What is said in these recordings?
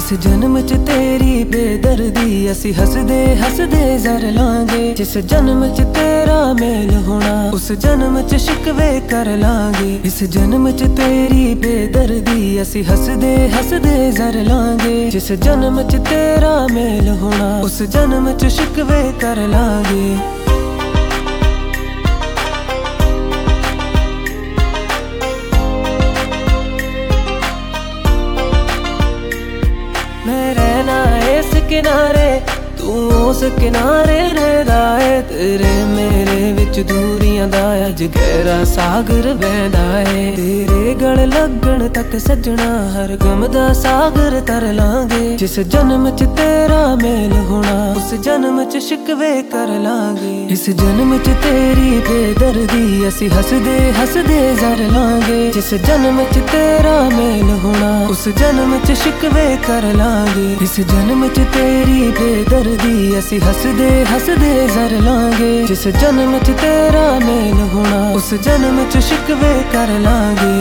इस जन्म च तेरी बेदर्दी असी हसदे हसदे जर लांगे। जिस जन्म च तेरा मेल होना उस जन्म च शिकवे कर लांगे। इस जन्म च तेरी बेदर्दी असी हसदे हसदे जर लांगे। जिस जन्म च तेरा मेल होना उस जन्म च शिकवे कर लांगे। मैं रहना इस किनारे तू उस किनारे रहदा है। तेरे मेरे विच दूरियां दा अज गहरा सागर बहदा है। तेरे गल लगन तक सजना हर गम दा सागर तर लांगे। जिस जन्म च तेरा मेल होना उस जन्म च शिकवे कर लांगे। इस जन्म च तेरी बेदर्दी असी हसदे हसदे जर लांगे। जिस जन्म च तेरा मेल होना उस जन्म च शिकवे कर लांगे। इस जन्म च तेरी बेदर्दी असी हसदे हसदे जर लांगे। जिस जन्म च तेरा मेल होना उस जन्म च शिकवे कर लांगे।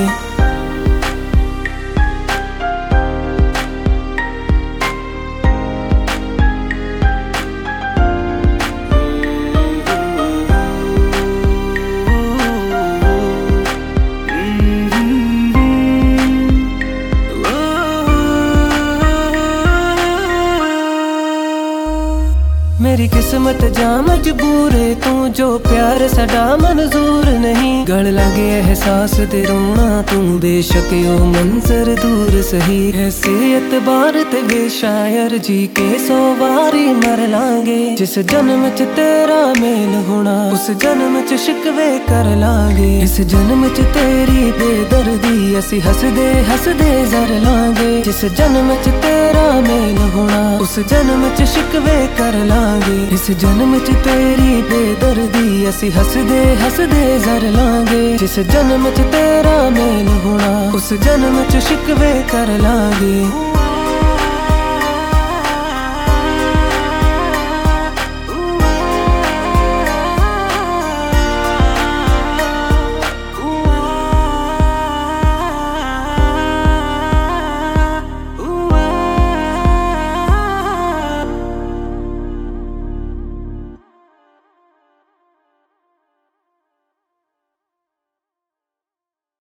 मेरी किस्मत जा मजबूर है तू जो प्यार साडा मंजूर नहीं। गल लगे एहसास ते रोना तू बेशक यो मंजर दूर सही। ऐसे एतबार ते बेशायर जी के 100 बारी मर लांगे। जिस जन्म च तेरा मेल होना उस जन्म च शिकवे कर लांगे। इस जन्म च तेरी बेदर्दी असी हसदे हसदे जर लांगे। जिस जन्म च तेरा मेल होना उस जन्म च शिकवे कर लांगे। इस जन्म च तेरी बेदर्दी असी हसदे हसदे जर लांगे। जिस जन्म च तेरा मेल होना उस जन्म च शिकवे कर लांगे।